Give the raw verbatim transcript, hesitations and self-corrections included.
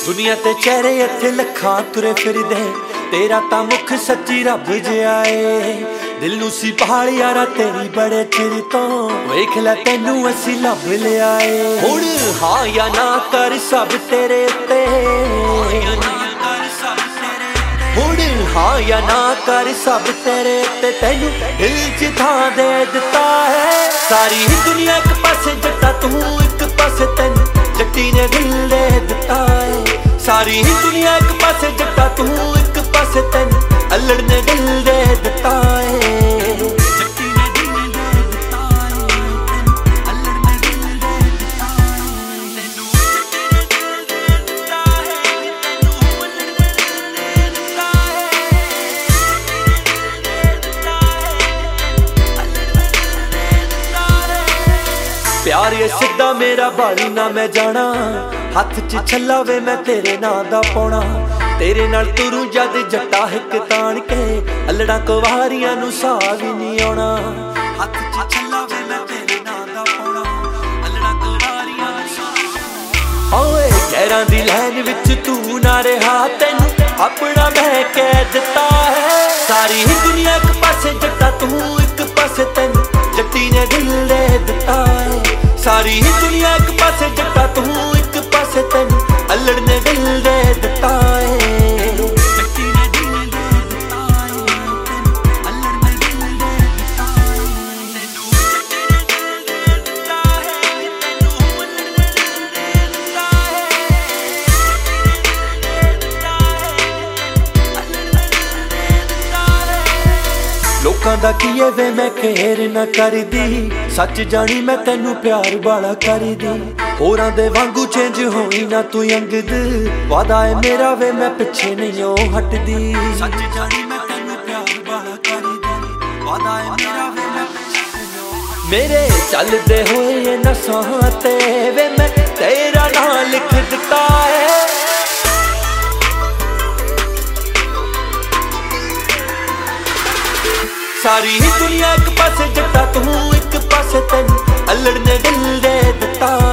दुनिया ते चेहरे इत्थे लखां तुरे फिरदे, तेरा तां मुख सच्ची रब जिहा ऐ। दिल नूं सी पहाड़ यारा तेरी बड़े चिर तों, वेख लै तैनूं असीं लभ लिया ऐ। हुण हां या ना कर सब तेरे उत्ते, हुण हां या ना कर सब तेरे उत्ते, तैनूं दिल च थां दे दित्ता है। सारी दुनिया इक पासे जट्टा तूं इक पासे तैनूं जट्टी ने दिल दे दित्ता है। सारी दुनिया एक पासे जट्टा तू एक पासे तेन अल्लड़ ने दिल दे दिता है। जट्टी ने दिल दे दिता है, अल्लड़ ने दिल दे दिता है। तैनू जट्टी ने दिल दे दिता है, तैनू अल्लड़ ने दिल दे दिता है। प्यार ये सिद्धा मेरा बाली ना मैं जाना, हथ च छला वे मैं तेरे नां दा पाउणा। तेरे नाल तुरू जद जट्टा हिक ताण के, अल्लड़ा कुवारियां नूं साह वी नहीं आउणा। हथ च छला वे मैं तेरे नां दा पाउणा, अल्लड़ा कुवारियां नूं साह। ओए गैरां दी लैन विच तू ना रहा, तैनूं अपना मैं कह दित्ता है। सारी दुनिया इक पासे जट्टा तू इक पासे तैनूं जट्टी ने दिल दे दित्ता है। सारी दुनिया इक पासे जट्टा तू इक पासे तैनूं अल्लड़ ने दिल दे दिता है। जट्टी ने दिल दे दिता है, अल्लड़ ने दिल दे दिता है। तैनूं जट्टी ने दिल दे दिता है, तैनूं अल्लड़ ने दिल दे दिता है। अल्लड़ ने दिल दे दिता है। लोकां दा की है वे मैं केयर ना करदी, सच जानी मैं तैनूं प्यार बाला करदी। होरां दे वांगू चेंज होई ना तू अंगद, वादा है मेरा वे मैं पिछे नहीं ओ हटदी। सच जानी मैं तैनूं प्यार बाला करदी, वादा है मेरा वे मैं पिछे नहीं ओ हटदी। मेरे चलदे होए नसां ते वे मैं तेरा नां लिख दिता है। सारी दुनिया एक पासे जट्टा तू एक पासे तैनूं अल्लड़ ने दिल दे दिता।